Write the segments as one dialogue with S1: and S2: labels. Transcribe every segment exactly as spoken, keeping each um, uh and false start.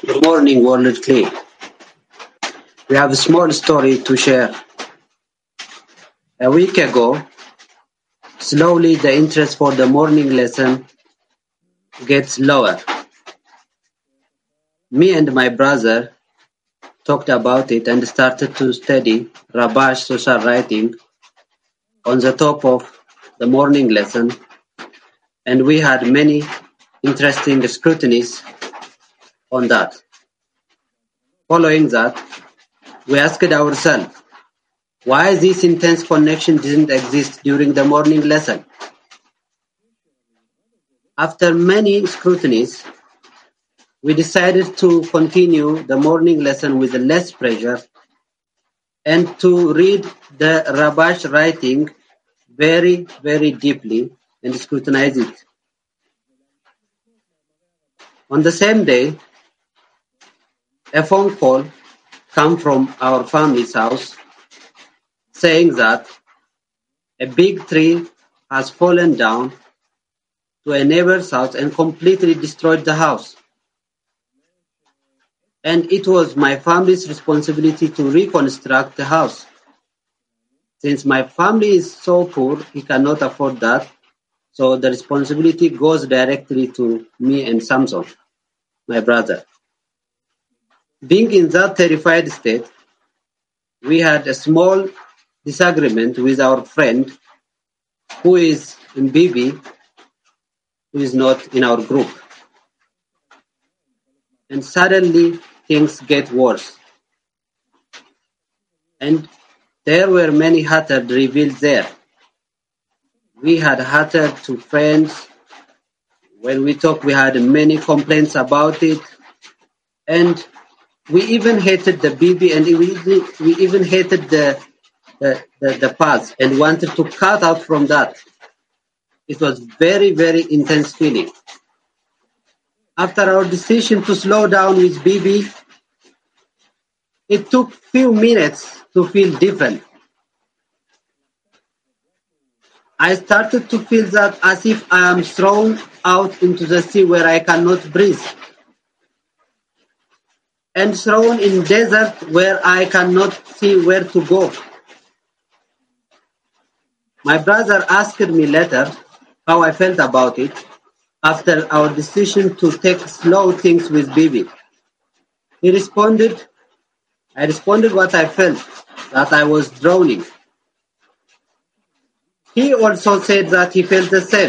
S1: Good morning, World Clay. We have a small story to share. A week ago, slowly the interest for the morning lesson gets lower. Me and my brother talked about it and started to study Rabash social writing on the top of the morning lesson, and we had many interesting scrutinies on that. Following that, we asked ourselves why this intense connection didn't exist during the morning lesson. After many scrutinies, we decided to continue the morning lesson with less pressure and to read the Rabash writing very, very deeply and scrutinize it. On the same day, a phone call came from our family's house saying that a big tree has fallen down to a neighbor's house and completely destroyed the house. And it was my family's responsibility to reconstruct the house. Since my family is so poor, he cannot afford that, so the responsibility goes directly to me and Samson, my brother. Being in that terrified state, we had a small disagreement with our friend who is in B B, who is not in our group. And suddenly things get worse. And there were many hatred revealed there. We had hatred to friends. When we talked, we had many complaints about it. And we even hated the B B, and we, we even hated the, the, the, the paths and wanted to cut out from that. It was very, very intense feeling. After our decision to slow down with B B, it took few minutes to feel different. I started to feel that as if I am thrown out into the sea where I cannot breathe, and thrown in desert where I cannot see where to go. My brother asked me later how I felt about it after our decision to take slow things with B B. He responded, I responded what I felt, that I was drowning. He also said that he felt the same.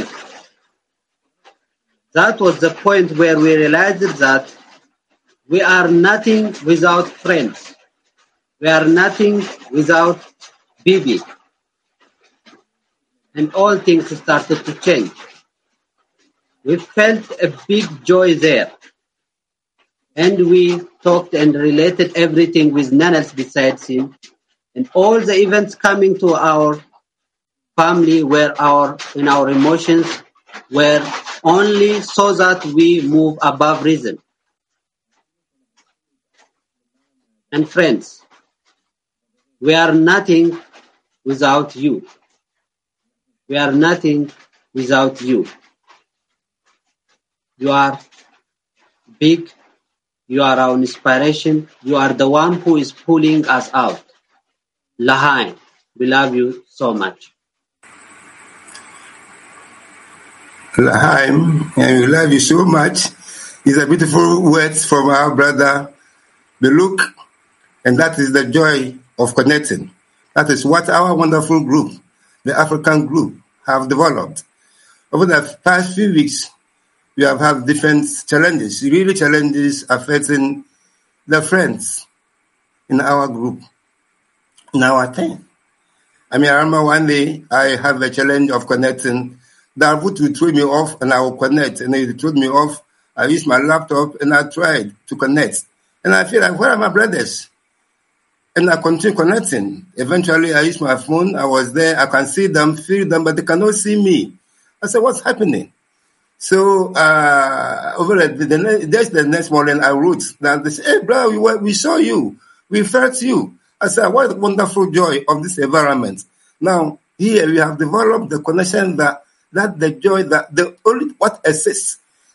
S1: That was the point where we realized that we are nothing without friends. We are nothing without B B. And all things started to change. We felt a big joy there. And we talked and related everything with none else besides him. And all the events coming to our family were our in our emotions were only so that we move above reason. And friends, we are nothing without you. We are nothing without you. You are big. You are our inspiration. You are the one who is pulling us out. Lahain, we love you so much.
S2: Lahaim, and we love you so much. These are beautiful words from our brother Beluk, and that is the joy of connecting. That is what our wonderful group, the African group, have developed. Over the past few weeks, we have had different challenges, really challenges affecting the friends in our group, in our team. I mean, I remember one day I had the challenge of connecting. Darwood would throw me off and I would connect. And he threw me off. I used my laptop and I tried to connect. And I feel like, where are my brothers? And I continue connecting. Eventually, I used my phone. I was there. I can see them, feel them, but they cannot see me. I said, what's happening? So, uh, over the, the, just the next morning, I wrote that they said, hey, bro, we, we saw you. We felt you. I said, what a wonderful joy of this environment. Now, here we have developed the connection that, that the joy that the only what exists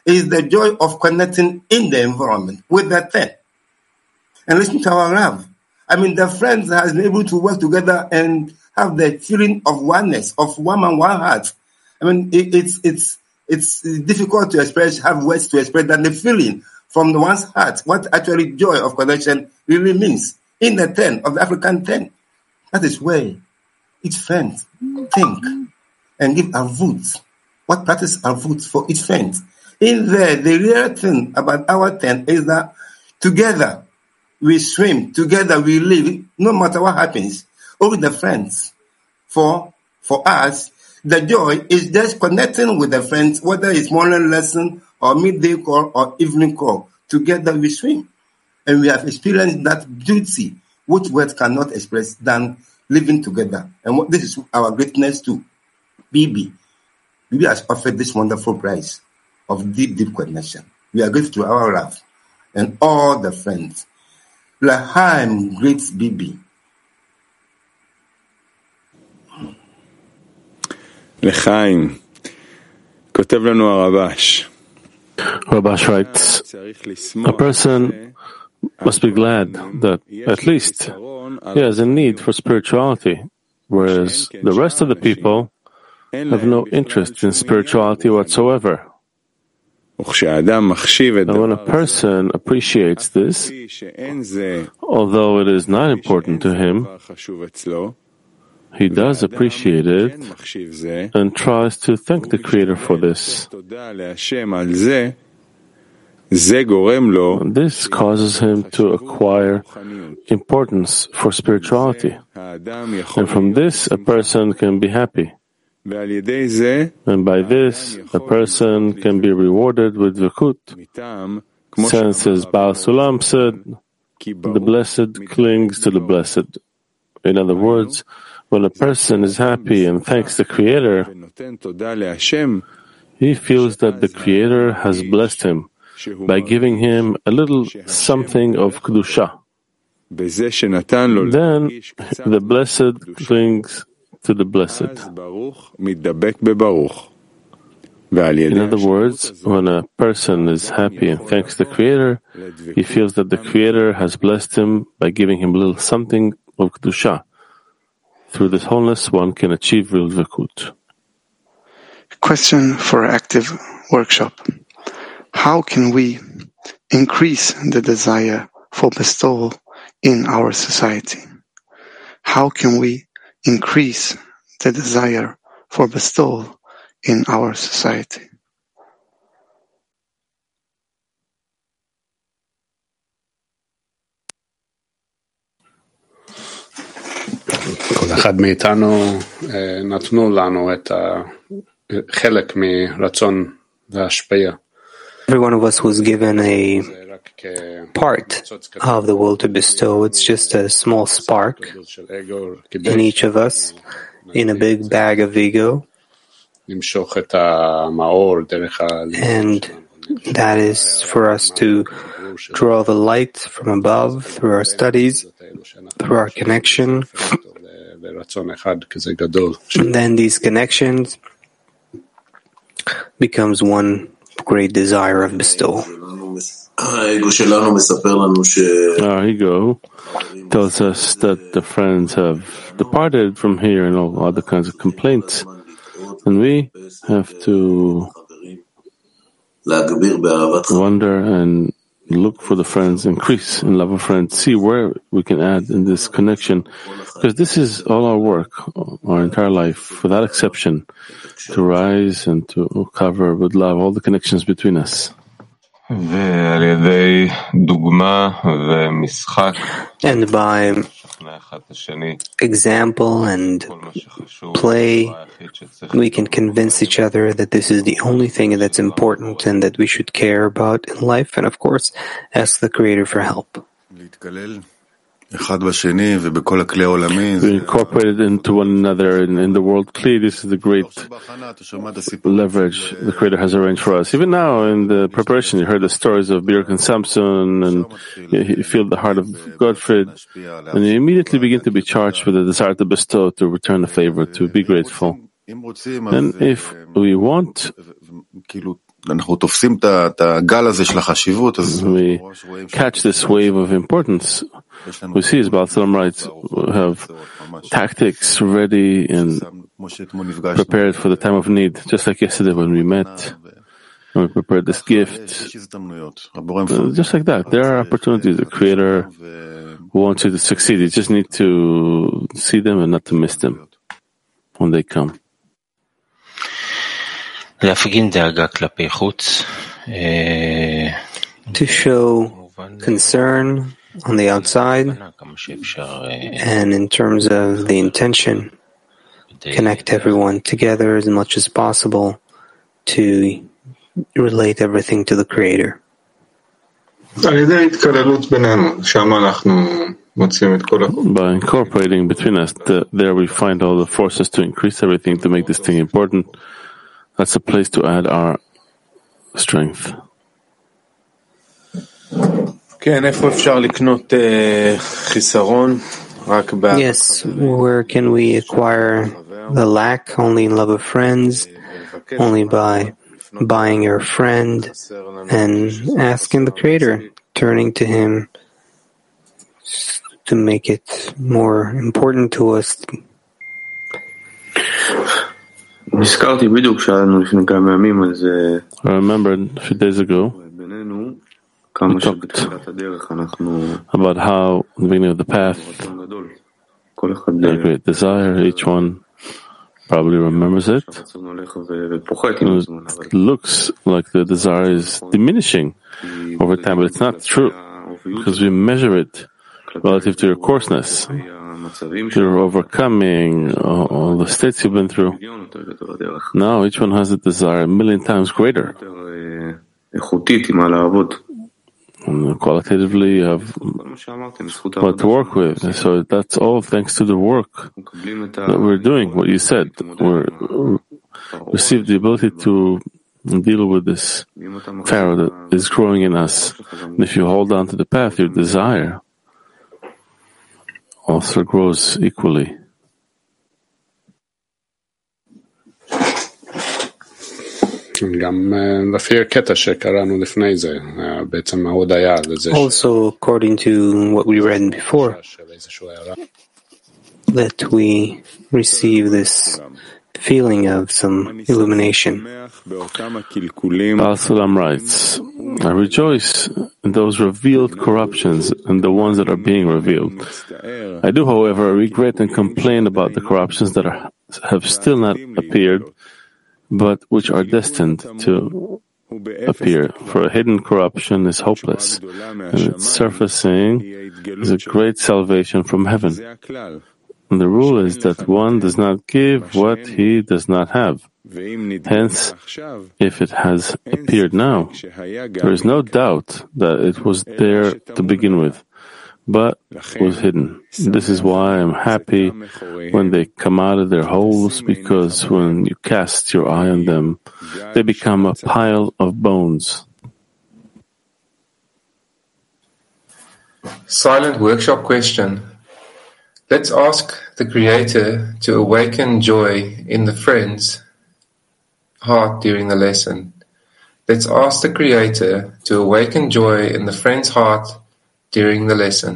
S2: is the joy of connecting in the environment with the ten. And listen to our Rav. I mean, the friends has been able to work together and have the feeling of oneness, of one and one heart. I mean, it, it's it's it's difficult to express, have words to express that the feeling from one's heart, what actually joy of connection really means. In the ten of the African ten, that is where each friend think and give avut. What practice avut for each friend? In there, the real thing about our ten is that together we swim, together we live, no matter what happens. All the friends. For for us, the joy is just connecting with the friends, whether it's morning lesson or midday call or evening call. Together we swim. And we have experienced that beauty, which words cannot express, than living together. And what, this is our greatness too. B B. B B has offered this wonderful prize of deep, deep connection. We are grateful to our Rav and all the friends. L'chaim greets B B.
S3: L'chaim. כותב לנו הרבש.
S4: Rabash writes, a person must be glad that at least he has a need for spirituality, whereas the rest of the people have no interest in spirituality whatsoever. And when a person appreciates this, although it is not important to him, he does appreciate it and tries to thank the Creator for this. This causes him to acquire importance for spirituality. And from this, a person can be happy. And by this, a person can be rewarded with Vikut. Since as Baal Sulam said, the blessed clings to the blessed. In other words, when a person is happy and thanks the Creator, he feels that the Creator has blessed him by giving him a little something of Kedusha. Then the blessed clings to the blessed. In other words, when a person is happy and thanks the Creator, he feels that the Creator has blessed him by giving him a little something of Kedusha. Through this wholeness, one can achieve real Vikut.
S5: Question for active workshop. How can we increase the desire for bestowal in our society? How can we increase the desire for bestowal in our society?
S6: כל אחד מאיתנו נתנו לנו את חלק מרצון והשפעה.
S7: Every one of us was given a part of the will to bestow. It's just a small spark in each of us, in a big bag of ego. And that is for us to draw the light from above through our studies, through our connection. And then these connections becomes one great desire of bestowal.
S4: Our ego tells us that the friends have departed from here and all other kinds of complaints. And we have to wonder and look for the friends, increase in love of friends, see where we can add in this connection. Because this is all our work, our entire life, without exception, to rise and to cover with love all the connections between us.
S7: And by example and play, we can convince each other that this is the only thing that's important and that we should care about in life, and of course, ask the Creator for help. We incorporate it into one another in, in the world Kli. This is the great leverage the Creator has arranged for us. Even now, in the preparation, you heard the stories of Barak and Samson, and you feel the heart of Gottfried, and you immediately begin to be charged with the desire to bestow, to return the favor, to be grateful. And if we want catch this wave of importance. We see, as Baal Shalom writes, we have tactics ready and prepared for the time of need, just like yesterday when we met. And we prepared this gift. Just like that, there are opportunities. The Creator wants you to succeed. You just need to see them and not to miss them when they come.
S8: To show concern on the outside and in terms of the intention, connect everyone together as much as possible to relate everything to the Creator.
S7: By incorporating between us, the, there we find all the forces to increase everything, to make this thing important. That's a place to add our strength.
S8: Yes, where can we acquire the lack? Only in love of friends, only by buying your friend and asking the Creator, turning to Him to make it more important to us.
S7: I remembered a few days ago we talked about how at the beginning of the path, a great desire, each one probably remembers it. It looks like the desire is diminishing over time, but it's not true, because we measure it relative to your coarseness, your overcoming, all, all the states you've been through. Now each one has a desire a million times greater. And qualitatively, you have what to work with. And so that's all thanks to the work that we're doing, what you said. We received the ability to deal with this Pharaoh that is growing in us. And if you hold on to the path, your desire also grows equally.
S8: Also, according to what we read before, that we receive this feeling of some illumination.
S7: Baal Shalom writes, I rejoice in those revealed corruptions and the ones that are being revealed. I do, however, regret and complain about the corruptions that are, have still not appeared, but which are destined to appear. For a hidden corruption is hopeless, and its surfacing is a great salvation from heaven. And the rule is that one does not give what he does not have. Hence, if it has appeared now, there is no doubt that it was there to begin with, but was hidden. This is why I am happy when they come out of their holes, because when you cast your eye on them, they become a pile of bones.
S9: Silent workshop question. Let's ask the Creator to awaken joy in the friend's heart during the lesson. Let's ask the Creator to awaken joy in the friend's heart during the lesson.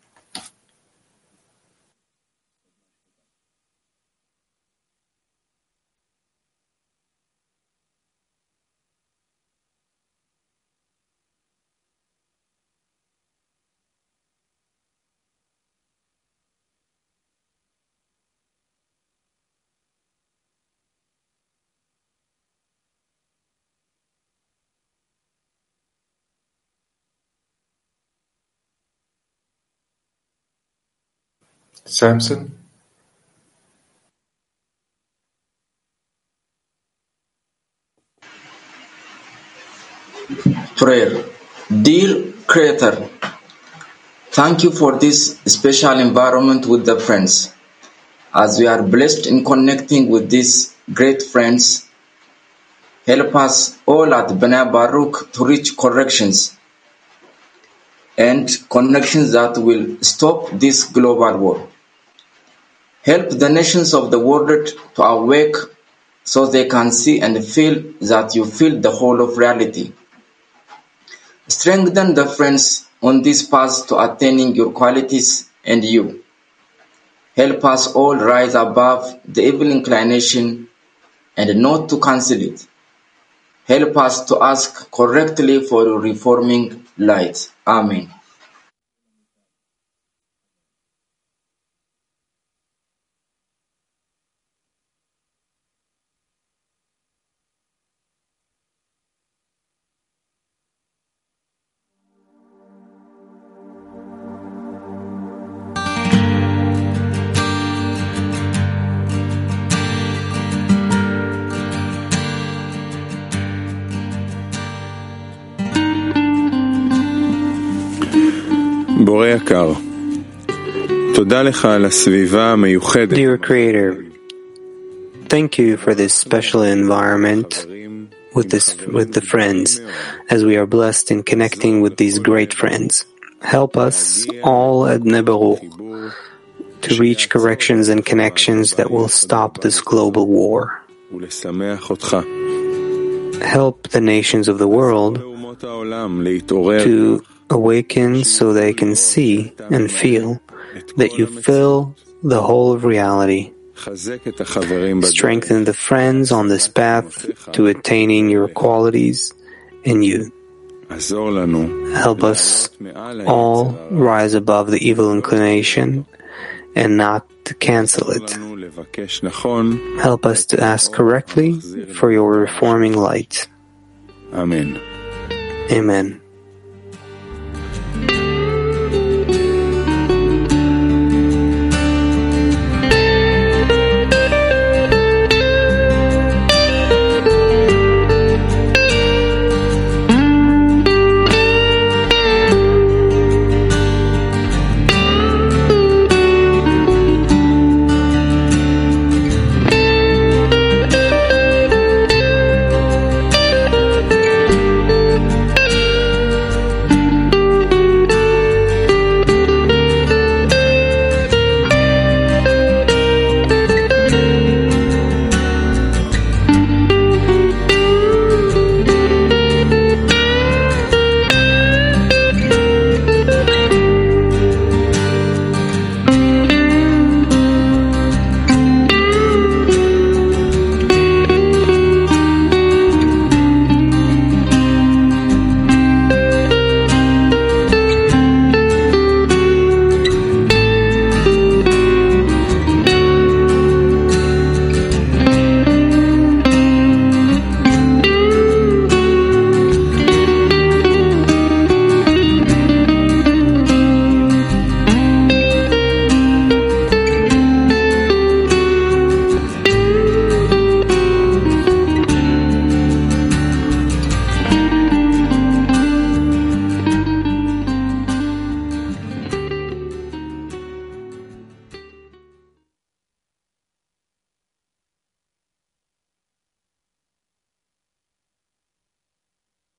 S9: Samson?
S10: Prayer. Dear Creator, thank you for this special environment with the friends. As we are blessed in connecting with these great friends, help us all at Bnei Baruch to reach corrections and connections that will stop this global war. Help the nations of the world to awake so they can see and feel that you feel the whole of reality. Strengthen the friends on this path to attaining your qualities and you. Help us all rise above the evil inclination and not to cancel it. Help us to ask correctly for your reforming light. Amen.
S8: Dear Creator, thank you for this special environment with this with the friends, as we are blessed in connecting with these great friends. Help us all at Neberu to reach corrections and connections that will stop this global war. Help the nations of the world to awaken so they can see and feel that you fill the whole of reality. Strengthen the friends on this path to attaining your qualities in you. Help us all rise above the evil inclination and not to cancel it. Help us to ask correctly for your reforming light.
S3: Amen.
S8: Amen.